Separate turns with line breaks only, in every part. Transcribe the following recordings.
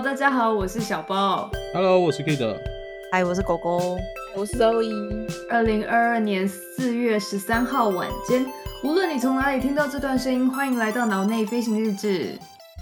大家好，我是小包。
Hello，我是 Kid。
嗨，我是狗狗。
我是周一。
2022年4月13号晚间，无论你从哪里听到这段声音，欢迎来到脑内飞行日志。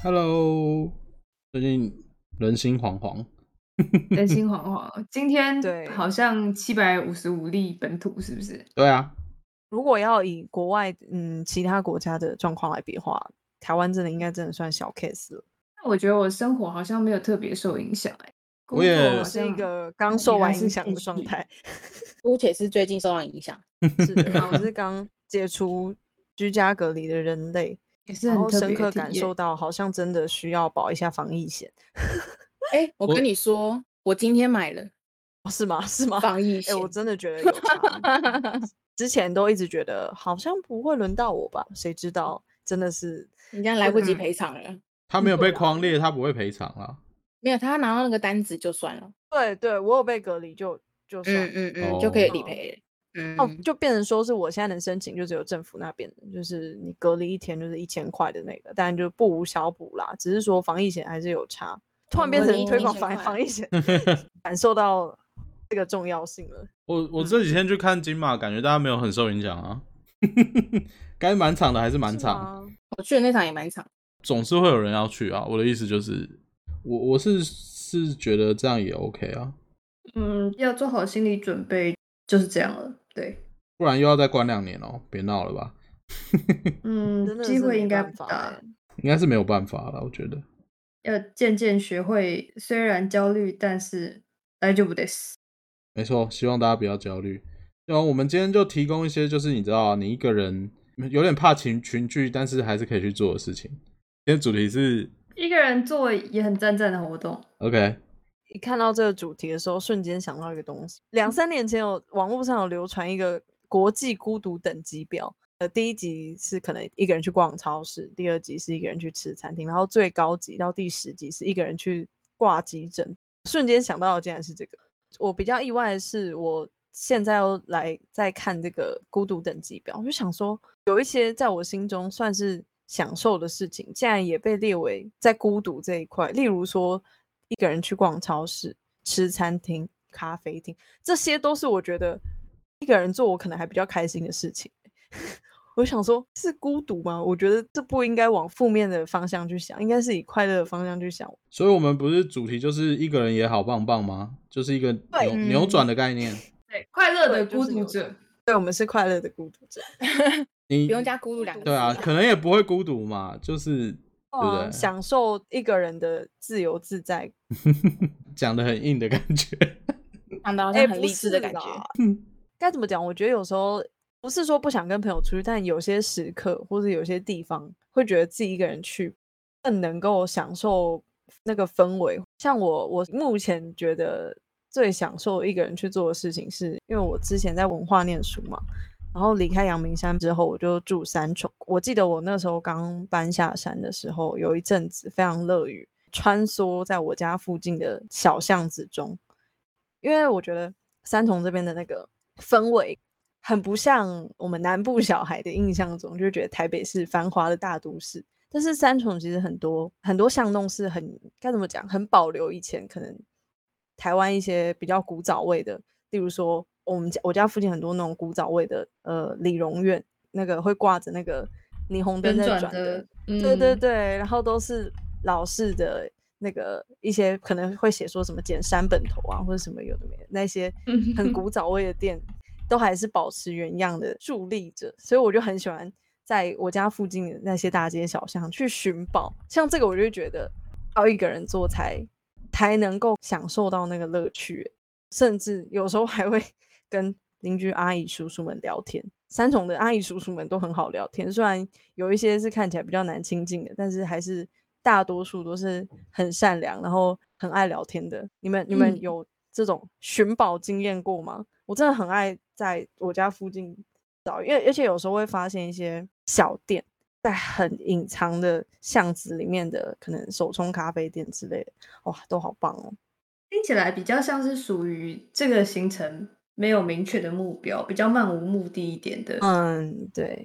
Hello，最近人心惶惶。
人心惶惶，今天
对
好像755例本土，是不是？
对啊，
如果要以国外其他国家的状况来比的话，台湾应该真的算小 case 了。
那我觉得我生活好像没有特别受影响，
我也
工作好像
是一个刚受完影响的状态。
姑且是最近受到影响。
是的，我是刚解除居家隔离的人类，
也是
然后
很特别的
深刻感
体验
受到好像真的需要保一下防疫险。
我跟你说，我今天买了。
是吗？是吗？
防疫险。
我真的觉得有差。之前都一直觉得好像不会轮到我吧，谁知道真的是
人家来不及赔偿了。
他没有被匡列，他不会赔偿啦。
没有，他拿到那个单子就算了。
对，我有被隔离就算了。
就可以理赔了。
就变成说是我现在能申请，就只有政府那边的，就是你隔离1天就是1000块的那个，但就不无小补啦。只是说防疫险还是有差，突然变成推广防疫险，感受到这个重要性了。
我这几天去看金马，感觉大家没有很受影响啊。该满场的还是满场。
我去的那场也满场，
总是会有人要去啊。我的意思就是，我是觉得这样也 OK 啊。
要做好心理准备，就是这样了。对，
不然又要再关2年哦，别闹了吧。
机会应该不大，
应该是没有办法了，我觉得。
要渐渐学会，虽然焦虑，但是大丈夫です。
没错，希望大家不要焦虑。然后我们今天就提供一些，就是你知道你一个人有点怕群聚，但是还是可以去做的事情。今天主题是
一个人做也很赞的活动。
OK。
一看到这个主题的时候，瞬间想到一个东西。2-3年前网络上有流传一个国际孤独等级表。第1集是可能一个人去逛超市，第2集是一个人去吃餐厅，然后最高级到第10集是一个人去挂急诊。瞬间想到的竟然是这个。我比较意外的是，我现在又来再看这个孤独等级表，我就想说，有一些在我心中算是享受的事情，竟然也被列为在孤独这一块。例如说，一个人去逛超市、吃餐厅、咖啡厅，这些都是我觉得一个人做我可能还比较开心的事情。我想说，是孤独吗？我觉得这不应该往负面的方向去想，应该是以快乐的方向去想。
所以我们不是主题就是一个人也好棒棒吗？就是一个扭转的概念。
对，快乐的孤独者。
对，我们是快乐的孤独者。
你
不用加孤独2个字。
对啊，可能也不会孤独嘛，就是对不对？
享受一个人的自由自在。
讲得很硬的感觉。
讲得好像很励志的感觉。
该怎么讲？我觉得有时候不是说不想跟朋友出去，但有些时刻或者有些地方会觉得自己一个人去更能够享受那个氛围。像我目前觉得最享受一个人去做的事情，是因为我之前在文化念书嘛，然后离开阳明山之后我就住三重。我记得我那时候刚搬下山的时候，有一阵子非常乐于穿梭在我家附近的小巷子中，因为我觉得三重这边的那个氛围很不像我们南部小孩的印象中，就觉得台北是繁华的大都市。但是三重其实很多巷弄是很该怎么讲，很保留以前可能台湾一些比较古早味的，例如说我家附近很多那种古早味的理容院，那个会挂着那个霓虹灯在转的，对，然后都是老式的那个一些可能会写说什么剪山本头啊，或者什么有的没的那些很古早味的店都还是保持原样的伫立着，所以我就很喜欢在我家附近的那些大街小巷去寻宝。像这个我就觉得要一个人做才能够享受到那个乐趣，甚至有时候还会跟邻居阿姨叔叔们聊天。三重的阿姨叔叔们都很好聊天，虽然有一些是看起来比较难亲近的，但是还是大多数都是很善良然后很爱聊天的。你们有这种寻宝经验过吗？我真的很爱在我家附近找，因为而且有时候会发现一些小店在很隐藏的巷子里面的可能手冲咖啡店之类的，哇，都好棒哦。
听起来比较像是属于这个行程没有明确的目标，比较漫无目的一点的。
对，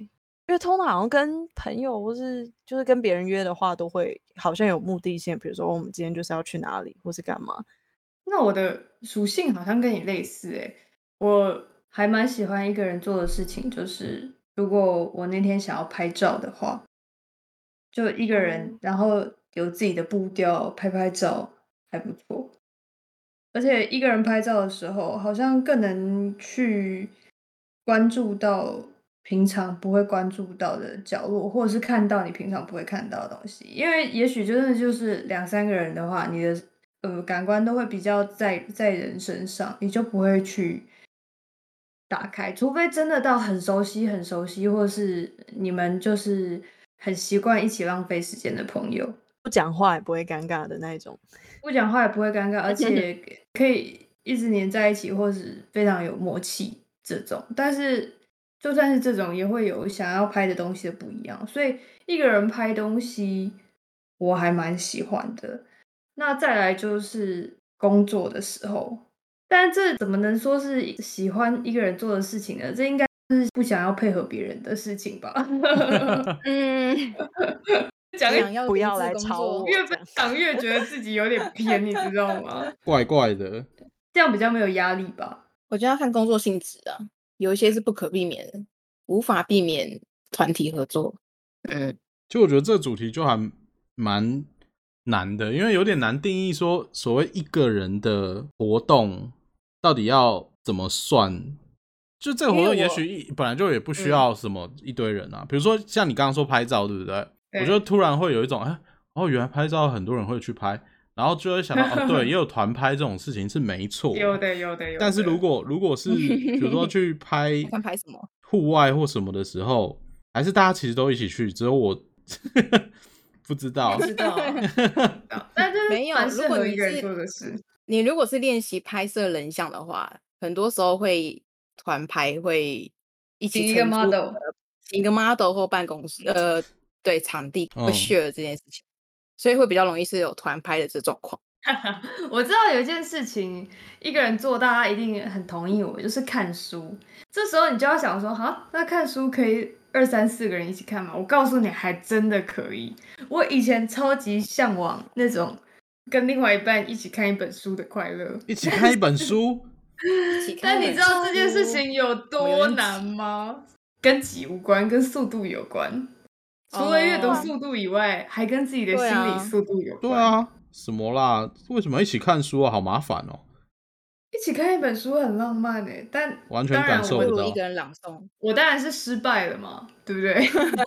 因为通常好像跟朋友或是就是跟别人约的话，都会好像有目的性，比如说我们今天就是要去哪里，或是干嘛。
那我的属性好像跟你类似诶，我还蛮喜欢一个人做的事情，就是如果我那天想要拍照的话，就一个人，然后有自己的步调，拍拍照还不错。而且一个人拍照的时候，好像更能去关注到平常不会关注到的角落，或者是看到你平常不会看到的东西。因为也许真的就是两三个人的话，你的感官都会比较在人身上，你就不会去打开，除非真的到很熟悉、很熟悉，或是你们就是很习惯一起浪费时间的朋友。
不讲话也不会尴尬的那一种。
不讲话也不会尴尬，而且可以一直黏在一起，或是非常有默契这种。但是就算是这种，也会有想要拍的东西的不一样。所以一个人拍东西，我还蛮喜欢的。那再来就是工作的时候，但这怎么能说是喜欢一个人做的事情呢？这应该是不想要配合别人的事情吧？
嗯，
讲
想要
不要
独自工
来吵
作
我
越分享越觉得自己有点偏，你知道吗？
怪怪的。
这样比较没有压力吧？
我觉得要看工作性质啊，有一些是不可避免的，无法避免团体合作。
就我觉得这个主题就还蛮难的，因为有点难定义说所谓一个人的活动到底要怎么算。就这个活动也许本来就也不需要什么一堆人啊，比如说像你刚刚说拍照，对不对？我就突然会有一种原来拍照很多人会去拍，然后就会想到对，也有团拍这种事情是没错，
有的。
但是如果是比如说去拍
看拍什么
户外或什么的时候，还是大家其实都一起去，只有我不知道，
知道，但这
没有
蛮适
如果你
合一个人
是
做的事。
你如果是练习拍摄人像的话，很多时候会团拍会一起
请一个
承租
model
请一个 model 或办公室对场地会 share 这件事情，所以会比较容易是有团拍的这状况。
我知道有一件事情，一个人做，大家一定很同意我，就是看书。这时候你就要想说，好，那看书可以2、3、4个人一起看吗？我告诉你，还真的可以。我以前超级向往那种跟另外一半一起看一本书的快乐，
一起看一本书。
但你知道这件事情有多难吗？跟挤无关，跟速度有关。除了阅读速度以外，还跟自己的心理速度有关。
对啊，什么啦？为什么一起看书啊？好麻烦哦。
一起看一本书很浪漫诶，但
完全感受不到。
一个人朗诵，
我当然是失败了嘛，对不对？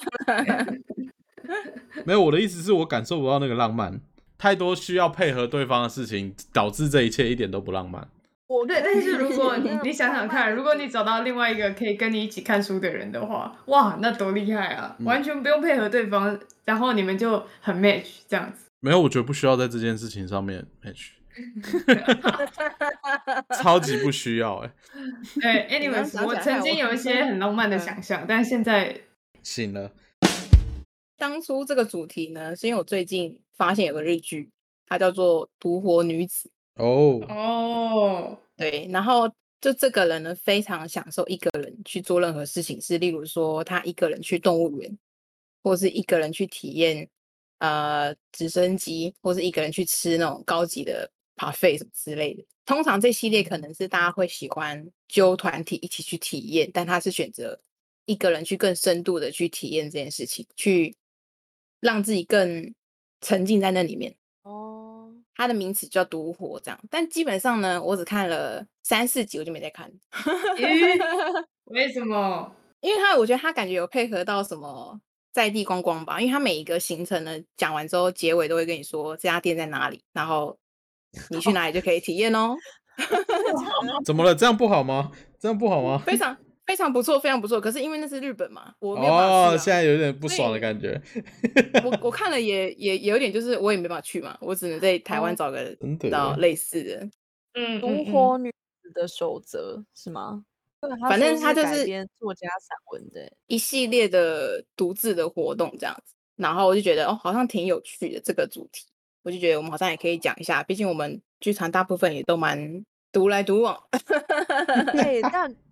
没有，我的意思是我感受不到那个浪漫，太多需要配合对方的事情，导致这一切一点都不浪漫。
对，但是如果你想想看，如果你找到另外一个可以跟你一起看书的人的话，哇，那多厉害啊！完全不用配合对方，然后你们就很 match 这样子。
没有，我觉得不需要在这件事情上面 match， 超级不需要
对，anyways，我曾经有一些很浪漫的想象，但现在
醒了。
当初这个主题呢，是因为我最近发现有个日剧，它叫做《独活女子》。对，然后就这个人呢，非常享受一个人去做任何事情，是例如说他一个人去动物园，或是一个人去体验直升机，或是一个人去吃那种高级的 buffet 什么之类的。通常这系列可能是大家会喜欢揪团体一起去体验，但他是选择一个人去更深度的去体验这件事情，去让自己更沉浸在那里面。它的名词叫独活这样，但基本上呢，我只看了3、4集，我就没再看。
为什么？
因为我觉得他感觉有配合到什么在地观光吧，因为他每一个行程呢讲完之后，结尾都会跟你说这家店在哪里，然后你去哪里就可以体验哦。
怎么了？这样不好吗？这样不好吗？
非常不错，非常不错。可是因为那是日本嘛，我没有办法去
现在有点不爽的感觉。
我看了也有点，就是我也没办法去嘛，我只能在台湾找个到类似的。
独活女子的守则是吗？
反正它就是
改编作家散文的
一系列的独自的活动这样子，然后我就觉得好像挺有趣的这个主题，我就觉得我们好像也可以讲一下，毕竟我们剧团大部分也都蛮独来独往。
但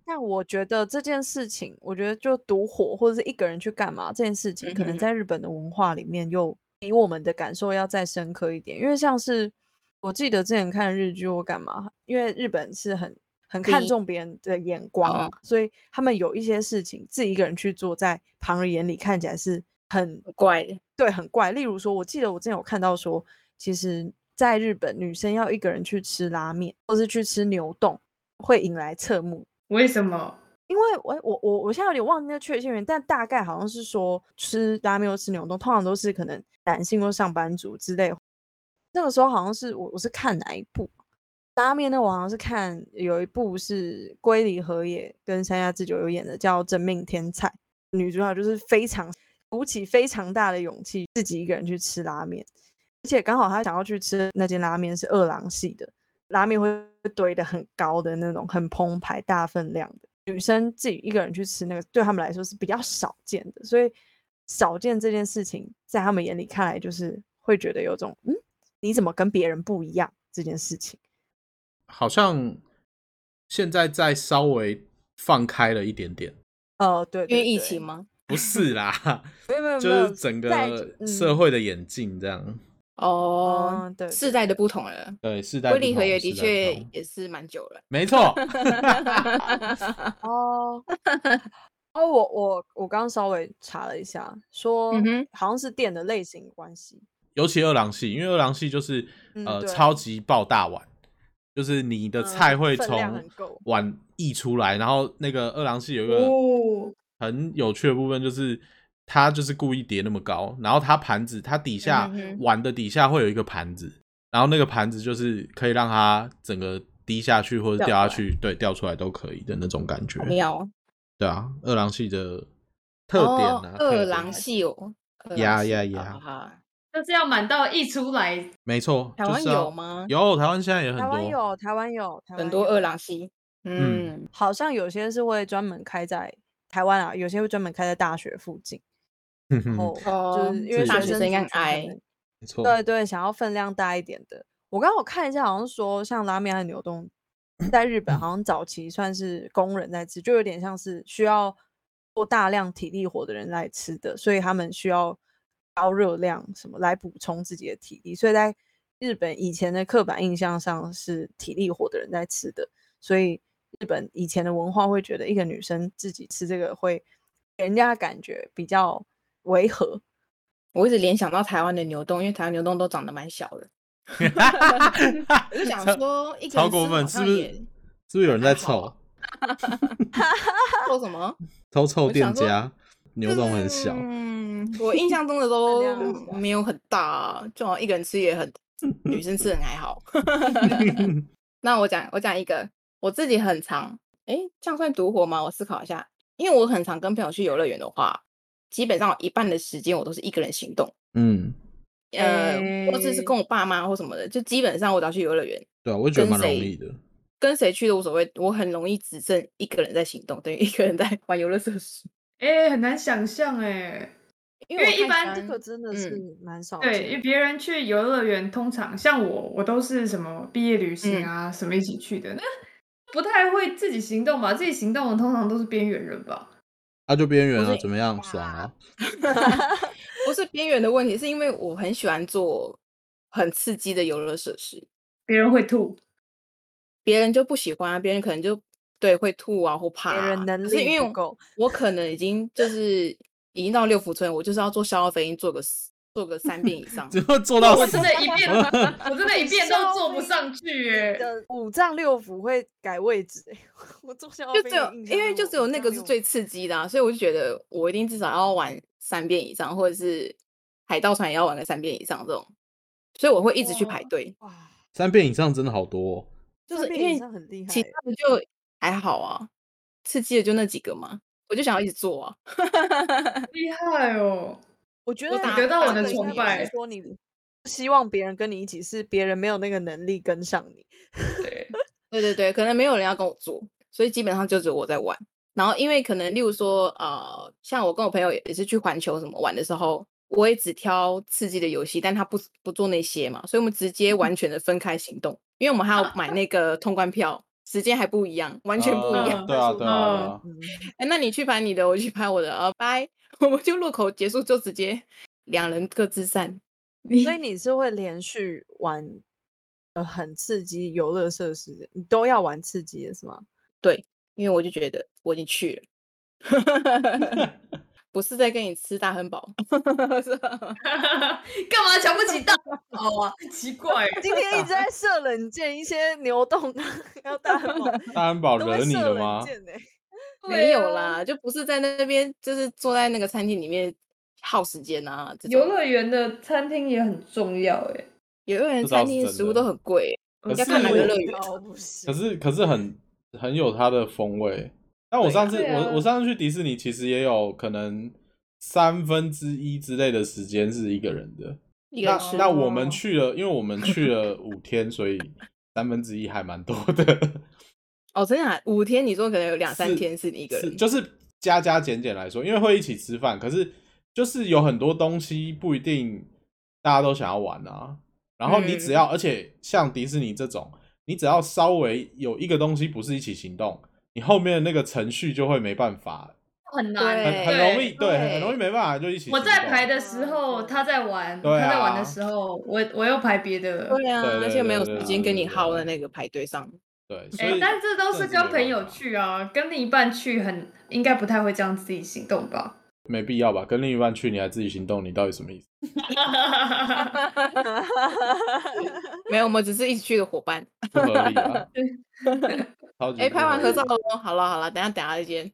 但我觉得这件事情，我觉得就独活或者是一个人去干嘛这件事情，可能在日本的文化里面又比我们的感受要再深刻一点。因为像是我记得之前看日剧或干嘛，因为日本是很看重别人的眼光嘛，所以他们有一些事情自己一个人去做，在旁人眼里看起来是很
怪的。
对，很怪。例如说，我记得我之前有看到说，其实在日本女生要一个人去吃拉面或是去吃牛丼，会引来侧目。
为什么？
因为我现在有点忘记那确切原因，但大概好像是说吃拉面或吃牛丼，通常都是可能男性或上班族之类。那个时候好像是我是看哪一部拉面呢？我好像是看有一部是龟梨和也跟山下智久有演的，叫《真命天才》，女主角就是鼓起非常大的勇气，自己一个人去吃拉面，而且刚好她想要去吃那间拉面是二郎系的。拉面会堆得很高的那种，很澎湃大分量的，女生自己一个人去吃那个对他们来说是比较少见的，所以少见这件事情在他们眼里看来就是会觉得有种你怎么跟别人不一样这件事情。
好像现在再稍微放开了一点点。
对，
因为疫情吗？
不是啦，
没有
就是整个社会的演进这样。
对，
世代的不同了。
对，世代不同。
龟梨和也的确也是蛮久了。
没错。
我刚刚稍微查了一下，说好像是店的类型关系，
尤其二郎系，因为二郎系就是超级爆大碗，就是你的菜会从碗溢出来，然后那个二郎系有一个很有趣的部分，就是他就是故意叠那么高，然后他盘子它底下碗的底下会有一个盘子，然后那个盘子就是可以让它整个滴下去或者掉下去，对，掉出来都可以的那种感觉。
好妙。
对啊，二郎系的特点啊，
二郎系
呀，
就是要满到溢出来。
没错。
台湾有吗？
有，台湾现在也很多。
台湾有
很多二郎系。
好像有些是会专门开在台湾啊，有些会专门开在大学附近。然后就是因为
大学生应该矮，
没错。
对，想要分量大一点的。我刚好看一下，好像说像拉面和牛丼，在日本好像早期算是工人在吃，就有点像是需要做大量体力活的人来吃的，所以他们需要高热量什么来补充自己的体力。所以在日本以前的刻板印象上是体力活的人在吃的，所以日本以前的文化会觉得一个女生自己吃这个会给人家感觉比较违和。
我一直联想到台湾的牛丼，因为台湾牛丼都长得蛮小的。我就想说，一个人
超过分，是不是有人在凑？
凑什么？
凑店家，牛丼很小。
我印象中的都没有很大，就好像一个人吃也很，女生吃很还好。那我讲一个，我自己很常，这样算独活吗？我思考一下，因为我很常跟朋友去游乐园的话，基本上有一半的时间我都是一个人行动。或者是跟我爸妈或什么的，就基本上我只要去游乐园，
对啊，我觉得蛮容易的。
跟谁去都无所谓，我很容易只剩一个人在行动，等于一个人在玩游乐设施。
很难想象因为一般
这个真的是蛮少
见。对，因为别人去游乐园，通常像我都是什么毕业旅行啊，什么一起去的，那不太会自己行动吧？自己行动的通常都是边缘人吧？
就边缘啊，怎么样？爽啊！
不是边缘的问题，是因为我很喜欢做很刺激的游乐设施，
别人会吐，
别人就不喜欢，别人可能就会吐啊或怕，
别人能力不够。
我可能已经到六福村，我就是要做消耗飞鹰，做个3遍以上，
只会做到
我真的一遍都做不上去
5脏6腑会改位置我做消耗飞鹰
因为就只有那个是最刺激的所以我就觉得我一定至少要玩3遍以上，或者是海盗船也要玩个3遍以上这种，所以我会一直去排队。
3遍以上真的好多
就是因为
很厉害，
其他的就还好啊，刺激的就那几个嘛，我就想要一直做啊。
厉害哦！
我觉得
得到我的崇拜，
说你希望别人跟你一起，是别人没有那个能力跟上你。
对，可能没有人要跟我做，所以基本上就只有我在玩。然后因为可能例如说像我跟我朋友也是去环球什么玩的时候，我也只挑刺激的游戏，但他不做那些嘛，所以我们直接完全的分开行动，因为我们还要买那个通关票， 时间还不一样，完全不一样。
对啊，对啊，对啊。
那你去排你的，我去排我的，拜，我们就路口结束就直接2人各自散。
所以你是会连续玩很刺激游乐设施的，你都要玩刺激的是吗？
对，因为我就觉得我已经去了。不是在跟你吃大汉堡。
干嘛瞧不起大汉堡啊？奇怪，
今天一直在射冷箭，一些牛洞要大汉堡，
大汉堡
都会
惹你
射冷
了吗？
箭欸
没有啦，就不是在那边，就是坐在那个餐厅里面耗时间啊。这种
游乐园的餐厅也很重要哎。
游乐园
这倒
餐
是真的
厅的食物都很贵，
可
要看哪个
是
乐园。
哦不行
可是很有它的风味。但我上次、
对啊
我上次去迪士尼，其实也有可能1/3之类的时间是一个人的。那
一个人吃
那我们去了，因为我们去了5天，所以1/3还蛮多的。
哦，真的啊5天，你说可能有2、3
是
天是你一个人，
就是加减来说，因为会一起吃饭，可是就是有很多东西不一定大家都想要玩啊。然后你只要，而且像迪士尼这种，你只要稍微有一个东西不是一起行动，你后面的那个程序就会没办法，
很难，
对
很容易，
对
很容易没办法就一起行动。
我在排的时候他在玩，
对啊
他在玩的时候我又排别的。
对啊，
对
而且没有
对
时间跟你
对对
耗在那个排队上。
对，所以
但这都是
真的
跟朋友
没办法
去啊，跟另一半去应该不太会这样自己行动吧？
没必要吧？跟另一半去你还自己行动，你到底什么意思？
没有，我们只是一起去的伙伴。
不合理啊！超级不
拍完
合理
合照了，好了，等一下再见。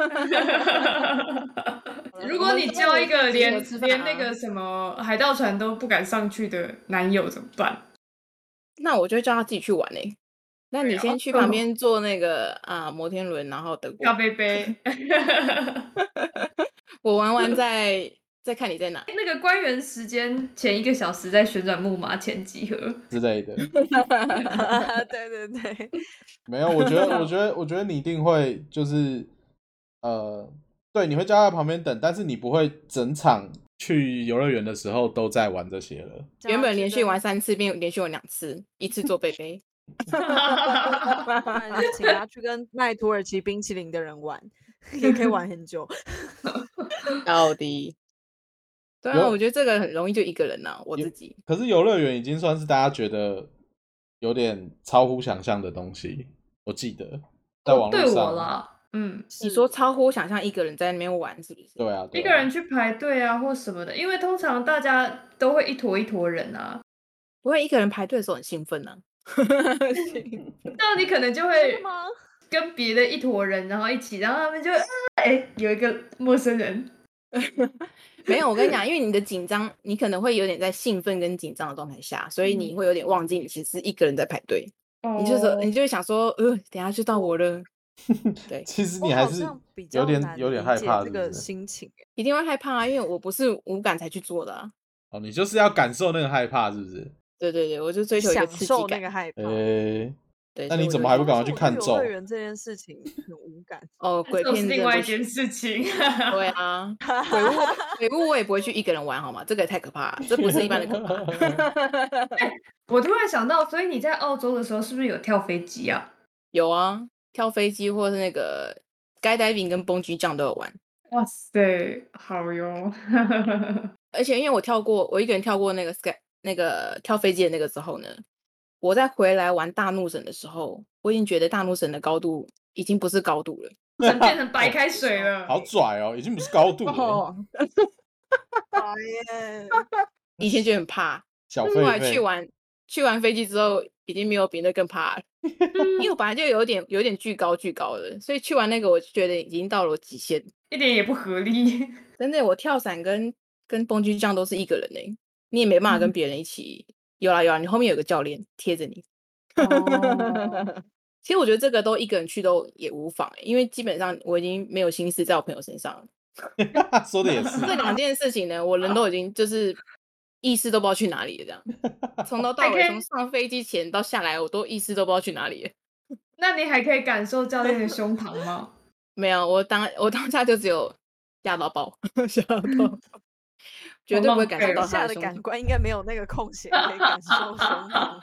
如果你交一个连
吃饭啊
那个什么海盗船都不敢上去的男友怎么办？
那我就叫他自己去玩欸。那你先去旁边坐那个摩天轮，然后等
咖
我。
啡杯。
我玩完再看你在哪。
那个官员时间前1个小时在旋转木马前集合。
之类的。
对对对，
没有，我觉得你一定会就是对，你会叫他在旁边等，但是你不会整场去游乐园的时候都在玩这些了。
原本连续玩3次，变连续玩2次，1次做贝贝。
不然就请他去跟卖土耳其冰淇淋的人玩，也可以玩很久。
到底。对啊，我觉得这个很容易就一个人啊，我自己。
可是游乐园已经算是大家觉得有点超乎想象的东西，我记得在网络
对
上。
我啦，
你说超乎想象一个人在那边玩是不是？
对啊，
一个人去排队啊或什么的，因为通常大家都会一坨一坨人啊，
不会一个人排队的时候很兴奋啊。
那你可能就
真
会
的吗？
跟别的一坨人，然后一起，然后他们就有一个陌生人。
没有，我跟你讲，因为你的紧张，你可能会有点在兴奋跟紧张的状态下，所以你会有点忘记你其实是一个人在排队。你就会想说，等一下就到我了。对，
其实
我好
你还是
像比较难
有点害怕，
理解这个
是不是？
心情欸。
一定会害怕啊，因为我不是无感才去做的啊。
哦，你就是要感受那个害怕，是不是？
对对对，我就追求一个
享
刺激
受那
感。
个害怕。
对，
那你
所以我就
怎么还不赶快去
但
看咒
是我对游乐？园这件事情很无感。
哦，鬼
这是
片真的不
另外一件
行。
事情。
对啊，鬼屋我也不会去一个人玩，好吗？这个也太可怕了，这不是一般的可怕。
我突然想到，所以你在澳洲的时候是不是有跳飞机啊？
有啊，跳飞机或是那个 skydiving 跟蹦极 jump 都有玩。
哇塞，好哟！
而且因为我一个人跳过那个跳飞机的那个之后呢，我再回来玩大怒神的时候，我已经觉得大怒神的高度已经不是高度了，
真变成白开水了。
好拽哦，已经不是高度了。
哦，
讨厌。
以前就很怕，
小
后来
狒狒
去完飞机之后，已经没有比那更怕了。因为我本来就有点巨高的，所以去完那个我就觉得已经到了我极限。
一点也不合理。
真的，我跳伞跟蹦极这样都是一个人欸，你也没办法跟别人一起。有啦，你后面有个教练贴着你。
哦，
其实我觉得这个都一个人去都也无妨欸，因为基本上我已经没有心思在我朋友身上了。
说的也是。
这2件事情呢，我人都已经就是意识都不知道去哪里了，这样从头到尾，从上飞机前到下来，我都意识都不知道去哪里了。
那你还可以感受教练的胸膛吗？
没有，我当下就只有吓到爆，吓到爆，绝对不会感受到他
下的
胸膛。
感官应该没有那个空闲可以感受胸膛。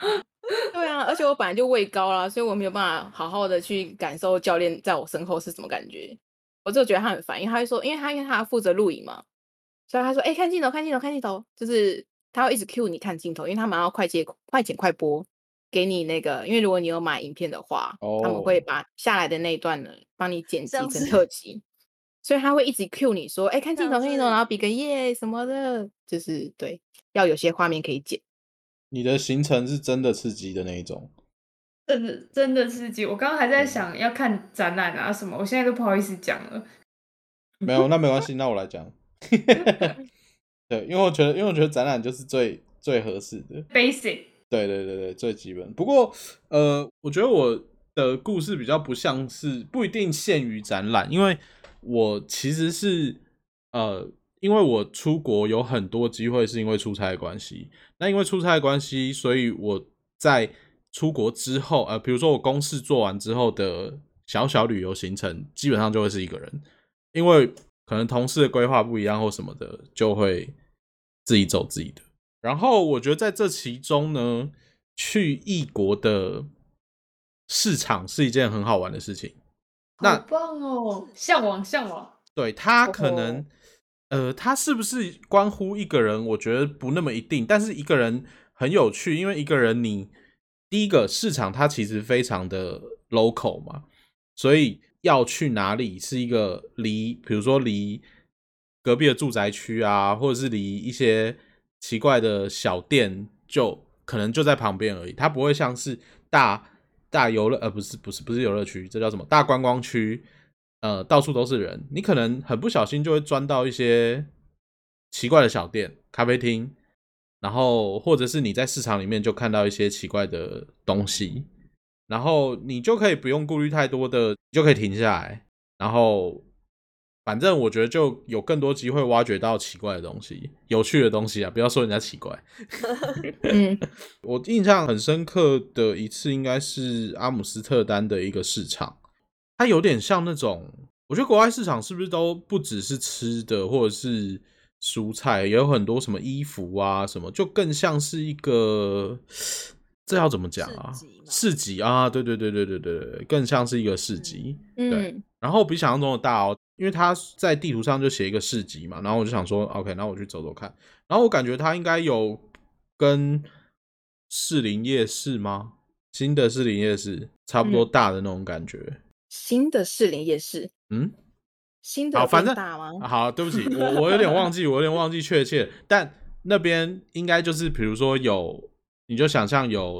对啊，而且我本来就位高啦，所以我没有办法好好的去感受教练在我身后是什么感觉。我就觉得他很烦，因为他会说，因为他负责录影嘛，所以他说，看镜头，看镜头，看镜头，就是他会一直 cue 你看镜头，因为他们要快剪快播给你那个，因为如果你有买影片的话，他们会把下来的那一段呢帮你剪辑成特辑，所以他会一直 cue 你说，看镜头，看镜头，然后比个耶什么的，就是对，要有些画面可以剪。
你的行程是真的刺激的那一种。
真的刺激！我刚刚还在想要看展览啊什么，我现在都不好意思讲了。
没有，那没关系，那我来讲。对，因为我觉得展览就是最合适的
basic。
对，最基本。不过我觉得我的故事比较不像是不一定限于展览，因为我其实是因为我出国有很多机会是因为出差的关系，那因为出差的关系，所以我在出国之后，比如说我公事做完之后的小小旅游行程，基本上就会是一个人，因为可能同事的规划不一样或什么的，就会自己走自己的。然后我觉得在这其中呢，去异国的市场是一件很好玩的事情。
好棒哦，向往。
对，他可能他是不是关乎一个人，我觉得不那么一定，但是一个人很有趣，因为一个人你第一个市场它其实非常的 local 嘛，所以要去哪里是一个比如说离隔壁的住宅区啊，或者是离一些奇怪的小店，就可能就在旁边而已，它不会像是大游乐不是游乐区，这叫什么？大观光区，到处都是人，你可能很不小心就会钻到一些奇怪的小店、咖啡厅，然后或者是你在市场里面就看到一些奇怪的东西，然后你就可以不用顾虑太多的，你就可以停下来，然后反正我觉得就有更多机会挖掘到奇怪的东西、有趣的东西啊！不要说人家奇怪。我印象很深刻的一次应该是阿姆斯特丹的一个市场，它有点像那种，我觉得国外市场是不是都不只是吃的或者是蔬菜，也有很多什么衣服啊什么，就更像是一个，这要怎么讲啊？市集啊，对，更像是一个市集。对，然后比想象中的大哦，因为他在地图上就写一个市集嘛，然后我就想说 OK， 那我去走走看，然后我感觉他应该有跟士林夜市吗？新的士林夜市差不多大的那种感觉。
新的士林夜市，新的
反正
大吗？
好，对不起，我有点忘记确切，但那边应该就是比如说你就想象有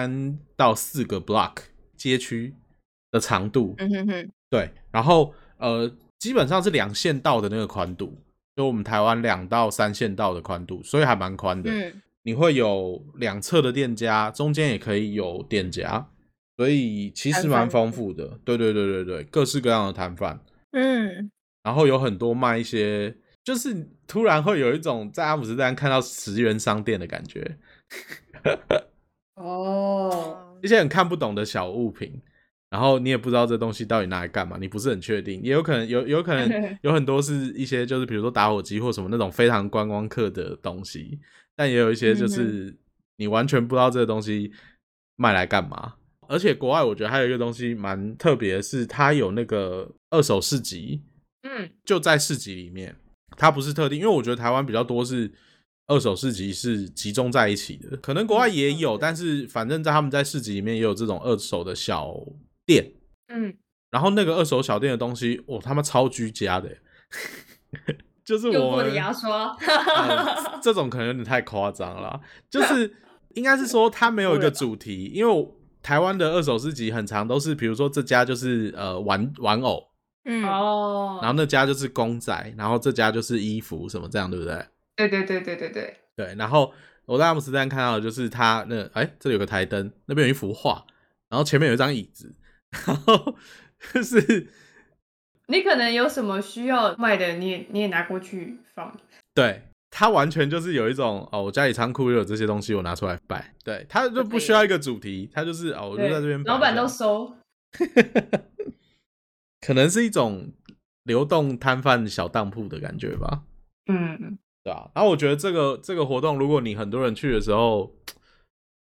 3到4个 block 街区的长度，对，然后基本上是2线道的那个宽度，就我们台湾2到3线道的宽度，所以还蛮宽的。你会有2侧的店家，中间也可以有店家，所以其实蛮丰富的。对，各式各样的摊贩。然后有很多卖一些，就是突然会有一种在阿姆斯特丹看到10元商店的感觉。一些很看不懂的小物品，然后你也不知道这东西到底拿来干嘛，你不是很确定，也有可能有可能有很多是一些就是比如说打火机或什么那种非常观光客的东西，但也有一些就是你完全不知道这个东西卖来干嘛。而且国外我觉得还有一个东西蛮特别的是，它有那个二手市集，就在市集里面，它不是特定，因为我觉得台湾比较多是二手市集是集中在一起的，可能国外也有，但是反正他们在市集里面也有这种二手的小店，然后那个二手小店的东西，他妈超居家的，就是
用过的牙刷，
这种可能有点太夸张了，就是应该是说它没有一个主题，因为台湾的二手市集很常都是，比如说这家就是玩偶，然后那家就是公仔，然后这家就是衣服什么这样，对不对？对，然后我在阿姆斯特丹看到的就是他这里有个台灯，那边有一幅画，然后前面有一张椅子，然后就是
你可能有什么需要卖的，你也拿过去放。
对，他完全就是有一种我家里仓库有这些东西，我拿出来摆。对，他就不需要一个主题，他就是我就在这边摆。
老板都收，
可能是一种流动摊贩小当铺的感觉吧。对啊，然后我觉得这个活动，如果你很多人去的时候，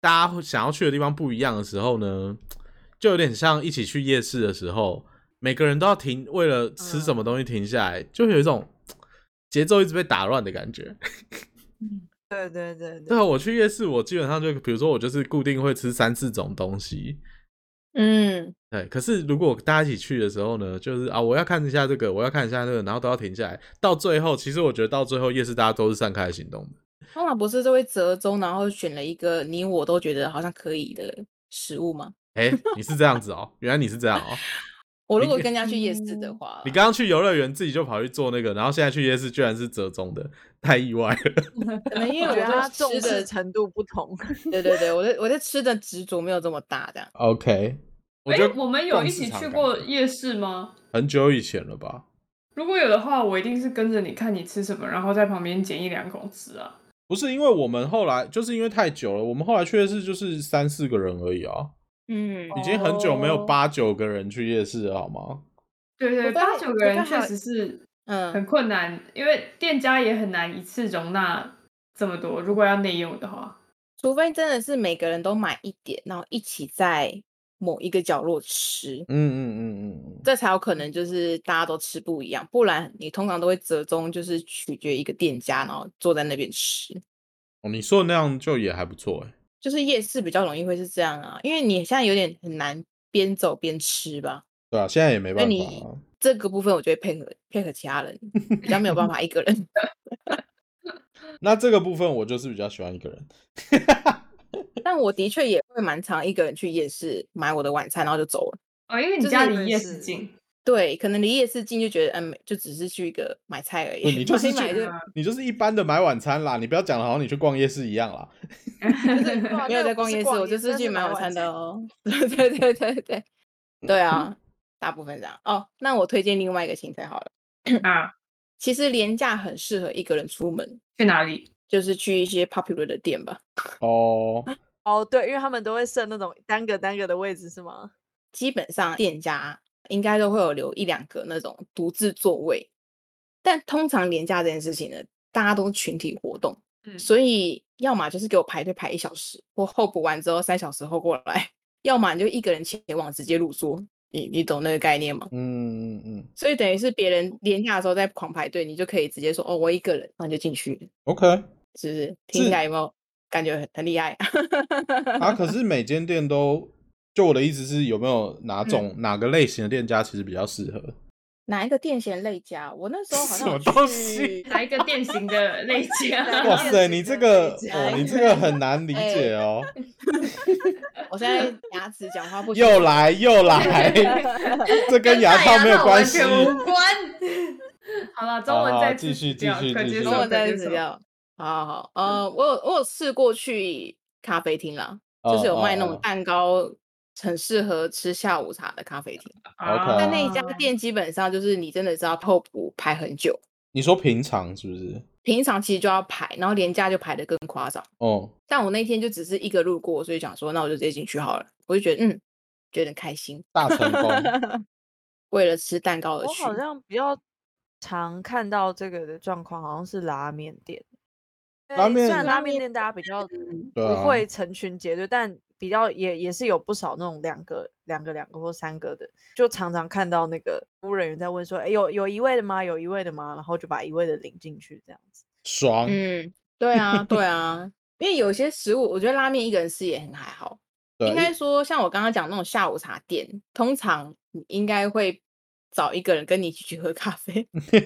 大家想要去的地方不一样的时候呢，就有点像一起去夜市的时候，每个人都要停，为了吃什么东西停下来，就有一种节奏一直被打乱的感觉。
对对对
对啊，我去夜市，我基本上就比如说我就是固定会吃3-4种东西。对。可是如果大家一起去的时候呢，就是啊，我要看一下这个，我要看一下那个，然后都要停下来。到最后，其实我觉得到最后夜市大家都是散开行动的。
通常不是都会折中，然后选了一个你我都觉得好像可以的食物吗？
你是这样子哦，原来你是这样哦。
我如果跟人家去夜市的话，
你刚刚去游乐园自己就跑去做那个，然后现在去夜市居然是折中的，太意外了。
可能因为
我觉得他
我对
重视
吃的
程度不同。
对对对，我对吃的执着没有这么大，这样。
OK， 我觉得
我们有
逛
一起去
市场感觉
过夜市吗？
很久以前了吧？
如果有的话，我一定是跟着你看你吃什么，然后在旁边捡1-2口吃啊。
不是因为我们后来就是因为太久了，我们后来去夜市就是3-4个人而已啊。已经很久没有8-9个人去夜市了，好吗？
对对，8-9个人确实是很困难，因为店家也很难一次容纳这么多，如果要内用的话。
除非真的是每个人都买一点，然后一起在某一个角落吃，这才有可能就是大家都吃不一样，不然你通常都会折中，就是取决一个店家，然后坐在那边吃。
你说的那样就也还不错欸。
就是夜市比较容易会是这样啊，因为你现在有点很难边走边吃吧。
对啊，现在也没办法
你这个部分我就会配合其他人，比较没有办法一个人。
那这个部分我就是比较喜欢一个人。
但我的确也会蛮常一个人去夜市买我的晚餐，然后就走了。
因为你家离夜市近。
对，可能离夜市近就觉得就只是去一个买菜而已。
你就是一般的买晚餐啦，你不要讲的好像你去逛夜市一样啦。
没有在逛夜市，我就是去买晚餐的哦。对对啊，大部分这样哦。那我推荐另外一个行程好了。其实连假很适合一个人出门。
去哪里？
就是去一些 popular 的店吧。
对，因为他们都会设那种单个的位置是吗？
基本上店家应该都会有留1-2个那种独自座位，但通常连假这件事情呢，大家都是群体活动，所以要么就是给我排队排1小时，或候补完之后3小时后过来，要么你就一个人前往直接入座。你懂那个概念吗？所以等于是别人连假的时候在狂排队，你就可以直接说我一个人，然后你就进去。
OK，
是不是听起来有没有感觉很厉害？
可是每间店都，就我的意思是有没有哪个类型的店家其实比较适合？
哪一个店型类家？我那时候好像
什么东西？
哪一个店型的类家？
哇塞，你这个很难理解哦。
我现在牙齿讲话不
又来，这跟牙套没有关系，
完全无关。好了，中文再
继续，
中文再次掉。好，我有试过去咖啡厅啦，就是有卖那种蛋糕，很适合吃下午茶的咖啡厅。但那一家店基本上就是你真的是要候补排很久。
你说平常是不是？
平常其实就要排，然后连假就排得更夸张。但我那天就只是一个路过，所以想说那我就直接进去好了。我就觉得觉得很开心，
大成功。
为了吃蛋糕而去。
我好像比较常看到这个的状况，好像是拉面店。虽然拉面店大家比较不会成群结队，但比较也是有不少那种两个或3个的，就常常看到那个服务人员在问说，有一位的吗？有一位的吗？然后就把一位的领进去，这样子
爽。
对啊，因为有些食物，我觉得拉面一个人吃也很还好。应该说，像我刚刚讲那种下午茶店，通常你应该会找一个人跟你一起去喝咖啡。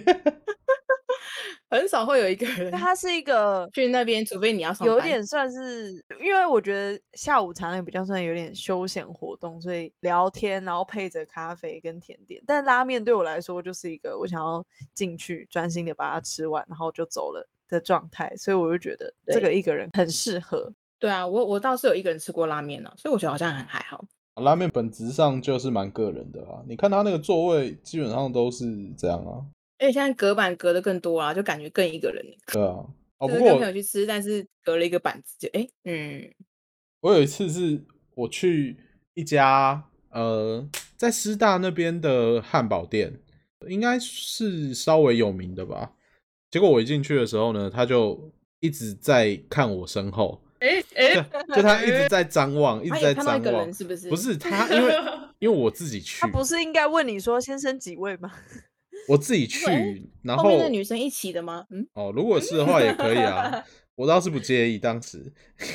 很少会有一个人，
它是一个
去那边，除非你要上班，
有点算是，因为我觉得下午茶那比较算有点休闲活动，所以聊天，然后配着咖啡跟甜点。但拉面对我来说就是一个我想要进去专心的把它吃完，然后就走了的状态，所以我就觉得这个一个人很适合。
对啊，我倒是有一个人吃过拉面了，所以我觉得好像还好。
拉面本质上就是蛮个人的啊，你看他那个座位基本上都是这样啊。
而且现在隔板隔的更多啊，就感觉更一个人。
对啊，
不过跟朋友去吃，但是隔了一个板子就
我有一次是我去一家在师大那边的汉堡店，应该是稍微有名的吧。结果我一进去的时候呢，他就一直在看我身后。 就他一直在张望，一直在
他有看到一
张望
个人，是不是？
不是他，因为我自己去
他，不是应该问你说先生几位吗？
我自己
他说：“哎，
去，然
后面的
后
女生一起的吗？”嗯，
哦，如果是的话也可以啊，我倒是不介意当时。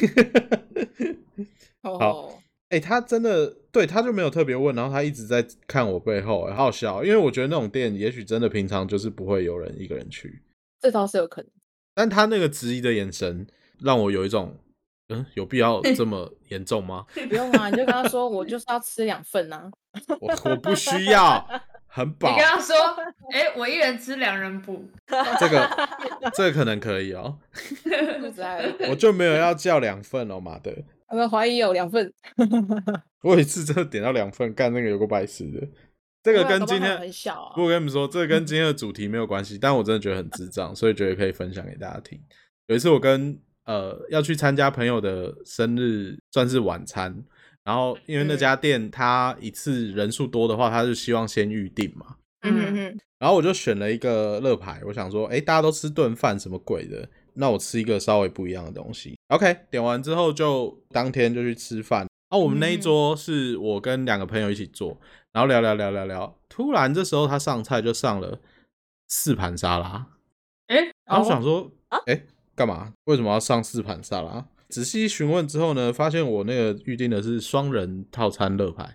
好，
哦，
他真的对他就没有特别问，然后他一直在看我背后，好好笑，因为我觉得那种店也许真的平常就是不会有人一个人去，
这倒是有可能。
但他那个质疑的眼神让我有一种，有必要这么严重吗？
不用啊，你就跟他说，我就是要吃2份啊。
我不需要，很
你
饱
跟，他说，我一人吃2人补。
这个可能可以哦，
肚子还饿
我就没有要叫2份哦，妈的。
有没有怀疑有2份？
我有一次真的点到2份，干那个有个白痴的。这个
不会啊搞不好他
跟今天
很小啊
不，我跟你们说，这个跟今天的主题没有关系，但我真的觉得很智障，所以觉得可以分享给大家听。有一次我跟要去参加朋友的生日，算是晚餐，然后因为那家店他一次人数多的话，他就希望先预定嘛，然后我就选了一个乐牌，我想说，大家都吃顿饭什么鬼的，那我吃一个稍微不一样的东西。OK， 点完之后就当天就去吃饭。我们那一桌是我跟2个朋友一起坐，然后聊，突然这时候他上菜就上了4盘沙拉，然后我想说，干嘛？为什么要上4盘沙拉？仔细询问之后呢，发现我那个预定的是双人套餐乐牌。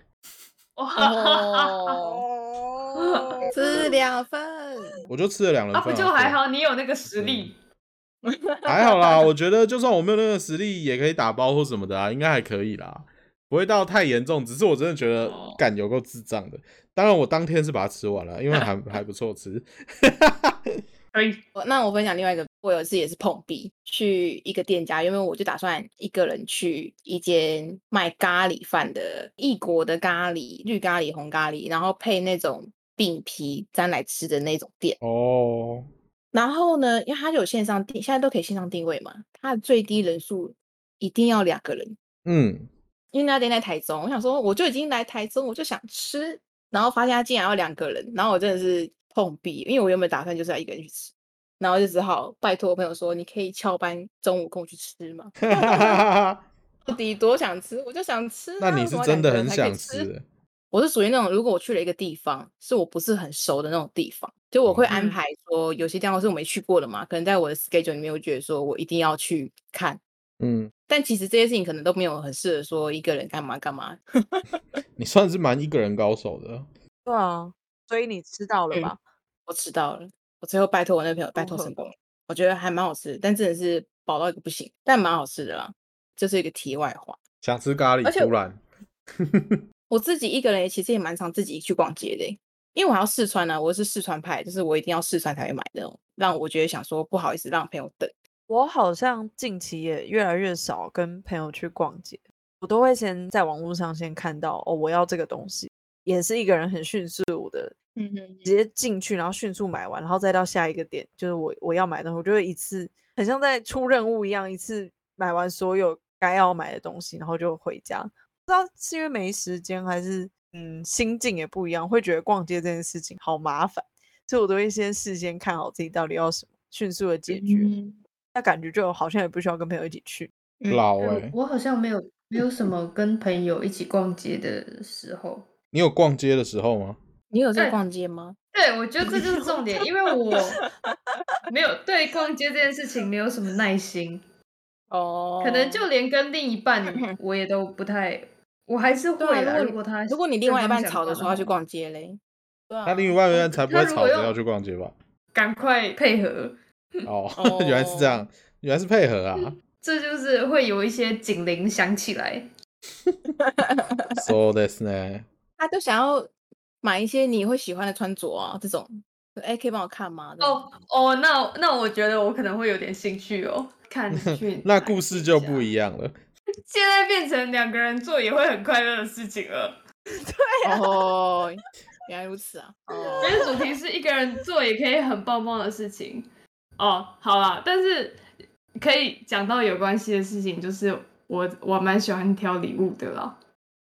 哦，吃2份，
我就吃了2人份，
不就还好，你有那个实力。
还好啦，我觉得就算我没有那个实力，也可以打包或什么的啊，应该还可以啦，不会到太严重。只是我真的觉得干有够智障的。当然，我当天是把它吃完了，因为还不错吃。
可以。
那我分享另外一个，我有一次也是碰壁，去一个店家，因为我就打算一个人去一间卖咖喱饭的异国的咖喱，绿咖喱、红咖喱，然后配那种饼皮沾来吃的那种店。
哦。
然后呢，因为它有线上订，现在都可以线上定位嘛，它的最低人数一定要2个人。因为那店在台中，我想说我就已经来台中，我就想吃，然后发现他竟然要2个人，然后我真的是碰壁，因为我原本打算就是要一个人去吃，然后就只好拜托我朋友说，你可以翘班中午跟我去吃吗？到底多想吃，我就想吃啊。
那你是真的很想吃？
我是属于那种，如果我去了一个地方，是我不是很熟的那种地方，就我会安排说，有些地方是我没去过的嘛，可能在我的 schedule 里面，我觉得说我一定要去看。但其实这些事情可能都没有很适合说一个人干嘛干嘛。
你算是蛮一个人高手的。
对啊，所以你吃到了吧？
我吃到了，我最后拜托我那个朋友，拜托成功了。我觉得还蛮好吃的，但真的是饱到一个不行，但蛮好吃的啦。这是一个题外话。
想吃咖喱，突然。
我自己一个人其实也蛮常自己去逛街的，因为我还要试穿啊，我是试穿派，就是我一定要试穿才会买的，让我觉得想说不好意思让朋友等。
我好像近期也越来越少跟朋友去逛街，我都会先在网络上先看到我要这个东西，也是一个人很迅速的，直接进去，然后迅速买完，然后再到下一个点，就是我要买的东西，我就会一次很像在出任务一样，一次买完所有该要买的东西，然后就回家。不知道是因为没时间，还是心境也不一样，会觉得逛街这件事情好麻烦，所以我都会先事先看好自己到底要什么，迅速的解决。那感觉就好像也不需要跟朋友一起去。
老
我好像没有什么跟朋友一起逛街的时候。
你有逛街的时候吗？
你有在逛街吗？
对，我觉得这就是重点，因为我没有对逛街这件事情没有什么耐心。可能就连跟另一半我也都不太，我还是会啦。如果
你另外一半吵着说要去逛街嘞，
那另外一半才不会吵着要去逛街吧？
赶快配合。
原来是这样，原来是配合啊。
这就是会有一些警铃响起来。
そうですね。
他都想要买一些你会喜欢的穿着啊，这种，可以帮我看吗？
那我觉得我可能会有点兴趣哦，看去。
那故事就不一样了。
现在变成2个人做也会很快乐的事情了。
对啊。原来如此啊。
今天主题是一个人做也可以很棒棒的事情。好啦，但是可以讲到有关系的事情，就是我蛮喜欢挑礼物的啦。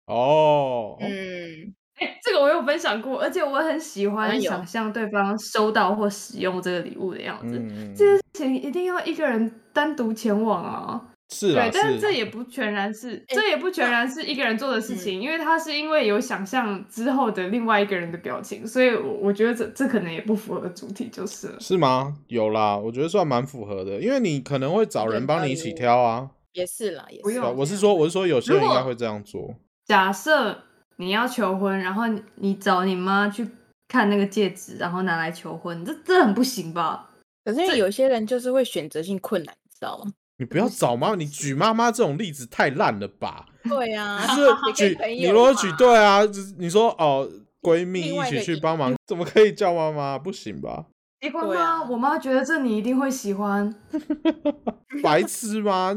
这个我有分享过，而且我很喜欢想象对方收到或使用这个礼物的样子。这件事情一定要一个人单独前往啊。
是啦，
对，但
是
这也不全然是，这也不全然是一个人做的事情，因为他是因为有想象之后的另外一个人的表情，所以我觉得这可能也不符合主题就是了。
是吗？有啦，我觉得算蛮符合的，因为你可能会找人帮你一起挑啊。
也是啦，也是。
不用
我是说有些人应该会这样做。
假设你要求婚，然后你找你妈去看那个戒指，然后拿来求婚，这很不行吧？
可是因为有些人就是会选择性困难，你知道吗？
你不要找妈，你举妈妈这种例子太烂了吧？
对啊，
就是你如果举对啊，你说哦闺蜜一起去帮忙，怎么可以叫妈妈？不行吧？
结婚吗？我妈觉得这你一定会喜欢。
白痴吗？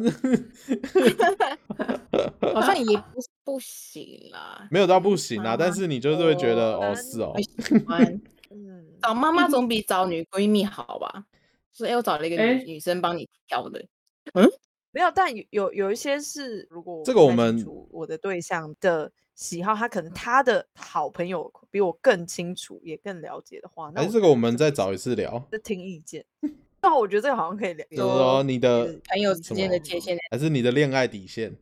好像也不是不行啦，
没有到不行啊，但是你就是会觉得哦是哦，
喜欢。找妈妈总比找女闺蜜好吧？所以我找了一个女生帮你挑的。
没有，但有一些是，如果
这个我们
我的对象的喜好，他可能他的好朋友比我更清楚，也更了解的话，那
还是这个我们再找一次聊，
就听意见。那我觉得这个好像可以聊，
就是说你的
朋友之间的界限，
还是你的恋爱底线？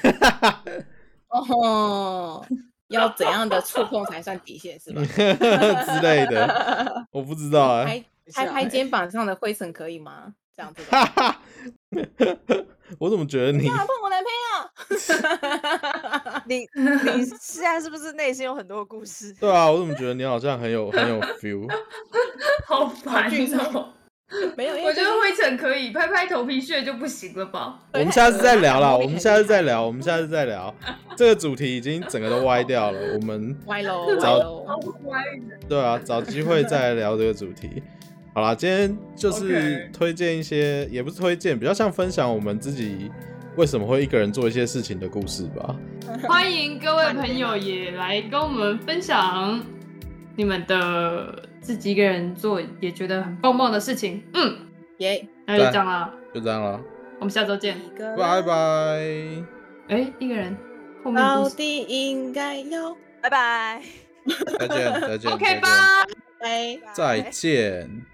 哦，要怎样的触碰才算底线是吧？
之类的，我不知道啊。
拍肩膀上的灰尘可以吗？这样子。
我怎么觉得你
碰我男朋
友？你现在是不是内心有很多的故事？
对啊，我怎么觉得你好像很有 feel？
好烦哦！
没有，
我觉得灰尘可以，拍头皮屑就不行了吧？
我们下次再聊啦，我们下次再聊。这个主题已经整个都歪掉了，我们
歪喽。
对啊，找机会再来聊这个主题。好啦，今天就是推荐一些，也不是推荐，比较像分享我们自己为什么会一个人做一些事情的故事吧。
欢迎各位朋友也来跟我们分享你们的自己一个人做也觉得很棒棒的事情。
耶，
那就这样啦，我们下周见，
拜拜。
一个人后面
到底应该要
拜拜，
再见。
OK 吧，
再见。